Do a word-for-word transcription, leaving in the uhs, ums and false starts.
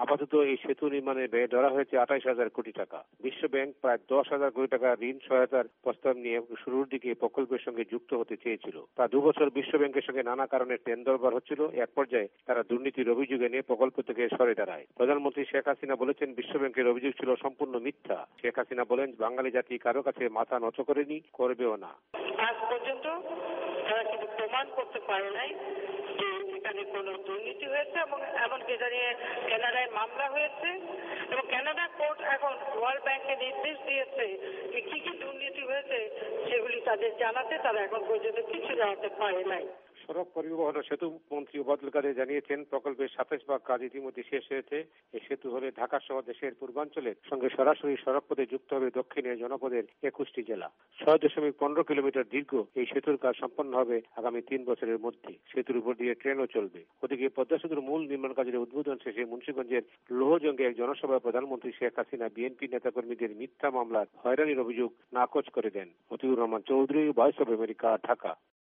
আপাতত এই সেতু নির্মাণে ব্যয় ধরা হয়েছে আঠাইশ হাজার কোটি টাকা। বিশ্ব ব্যাংক প্রায় দশ হাজার কোটি টাকা ঋণ সহায়তার প্রস্তাব নিয়ে শুরুর দিকে প্রকল্পের সঙ্গে যুক্ত হতে চেয়েছিল। তা দু বছর বিশ্ব ব্যাংকের সঙ্গে নানা কারণে টেন্ডার হচ্ছিল। এক পর্যায়ে তারা দুর্নীতির অভিযোগ এনে প্রকল্প থেকে সরে দাঁড়ায়। প্রধানমন্ত্রী শেখ হাসিনা বলেছেন, বিশ্ব ব্যাংকের অভিযোগ ছিল সম্পূর্ণ মিথ্যা। শেখ হাসিনা বলেন, বাঙালি জাতি কারো কাছে মাথা নত করেনি, করবেও না। আজ পর্যন্ত তারা কিন্তু প্রমাণ করতে পারে নাই যে এখানে কোনো দুর্নীতি হয়েছে, এবং এমনকি এটা নিয়ে কানাডায় মামলা হয়েছে, এবং কানাডা কোর্ট এখন ওয়ার্ল্ড ব্যাংকে নির্দেশ দিয়েছে যে কি কি দুর্নীতি হয়েছে সেগুলি তাদের জানাতে। তারা এখন পর্যন্ত কিছু জানাতে পারে নাই। সড়ক পরিবহন ও সেতু মন্ত্রী ওবায়দুল কাদের জানিয়েছেন, প্রকল্পের সাতাশ ভাগ কাজ ইতিমধ্যে শেষ হয়েছে। এই সেতু হলে ঢাকা সহ দেশের পূর্বাঞ্চলের সঙ্গে সরাসরি সড়ক পথে যুক্ত হবে দক্ষিণে জনপদের একুশটি জেলা। ছয় দশমিক পনেরো কিলোমিটার দীর্ঘ এই সেতুর কাজ সম্পন্ন হবে আগামী তিন বছরের মধ্যে। সেতুর উপর দিয়ে ট্রেনও চলবে। ওদিকে পদ্মা সেতুর মূল নির্মাণ কাজের উদ্বোধন শেষে মুন্সিগঞ্জের লোহজঙ্গে এক জনসভায় প্রধানমন্ত্রী শেখ হাসিনা বিএনপি নেতাকর্মীদের মিথ্যা মামলার হয়রানির অভিযোগ নাকচ করে দেন। Motiur Rahman Chowdhury, voice of America, Dhaka.